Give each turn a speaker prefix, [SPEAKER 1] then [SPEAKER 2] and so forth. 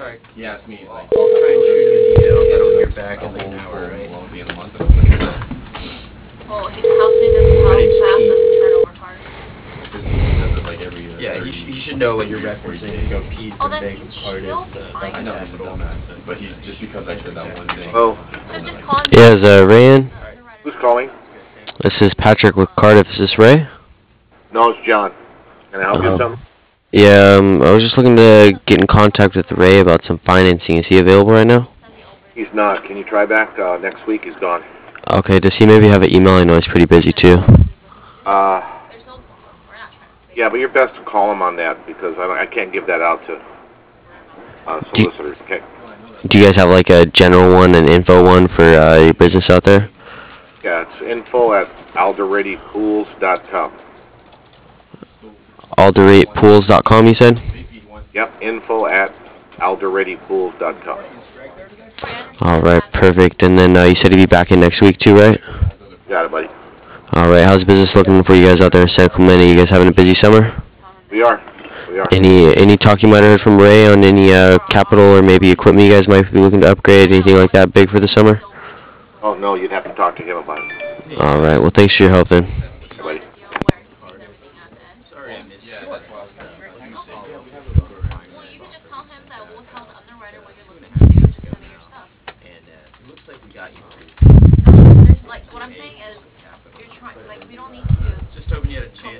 [SPEAKER 1] he asked me, he's like,
[SPEAKER 2] I'll try and shoot you an email if I don't hear back in like an hour, right?
[SPEAKER 1] won't be in a month. And I was like,
[SPEAKER 3] Well, how soon does
[SPEAKER 2] My
[SPEAKER 3] how
[SPEAKER 2] name's
[SPEAKER 3] fast
[SPEAKER 2] Pete.
[SPEAKER 3] does it turn over cars?
[SPEAKER 1] he does it like every
[SPEAKER 2] Yeah, he should know what you're referencing. You go Pete
[SPEAKER 3] Oh,
[SPEAKER 2] from
[SPEAKER 3] then
[SPEAKER 2] Vegas
[SPEAKER 3] he'll
[SPEAKER 2] Artist.
[SPEAKER 3] find
[SPEAKER 1] I know he's a
[SPEAKER 2] Capital.
[SPEAKER 1] dumbass, but he just because I said that one thing.
[SPEAKER 4] Oh,
[SPEAKER 3] So just call him.
[SPEAKER 5] Yes, Rayan.
[SPEAKER 4] who's calling?
[SPEAKER 5] This is Patrick with Cardiff. Is this Ray?
[SPEAKER 4] No, it's John. Can I help you with something?
[SPEAKER 5] Yeah, I was just looking to get in contact with Ray about some financing. Is he available right now?
[SPEAKER 4] He's not. Can you try back next week? He's gone.
[SPEAKER 5] Okay, does he maybe have an email? I know he's pretty busy too.
[SPEAKER 4] Uh, yeah, but you're best to call him on that because I can't give that out to solicitors. Okay.
[SPEAKER 5] Do you guys have like a general one, an info one for your business out there?
[SPEAKER 4] Yeah, it's info@alderetipools.com.
[SPEAKER 5] Alderatepools.com, you said?
[SPEAKER 4] Yep, info@alderetipools.com.
[SPEAKER 5] Alright, perfect. And then you said he'd be back in next week too, right?
[SPEAKER 4] Got it, buddy.
[SPEAKER 5] Alright, how's business looking for you guys out there in San Clemente? You guys having a busy summer?
[SPEAKER 4] We are. We are.
[SPEAKER 5] Any talk you might have heard from Ray on any capital or maybe equipment you guys might be looking to upgrade, anything like that big for the summer?
[SPEAKER 4] Oh, no, you'd have to talk to him about it.
[SPEAKER 5] Alright, well thanks for your help then.
[SPEAKER 4] Okay, buddy.
[SPEAKER 2] Sorry, I missed you.
[SPEAKER 3] Well, you can just tell him that we'll tell the underwriter what you're looking to do. Just send me your stuff.
[SPEAKER 2] And it looks like we got you.
[SPEAKER 3] There's like what I'm saying is, you're trying like we don't need to.
[SPEAKER 2] Just hoping you had a chance.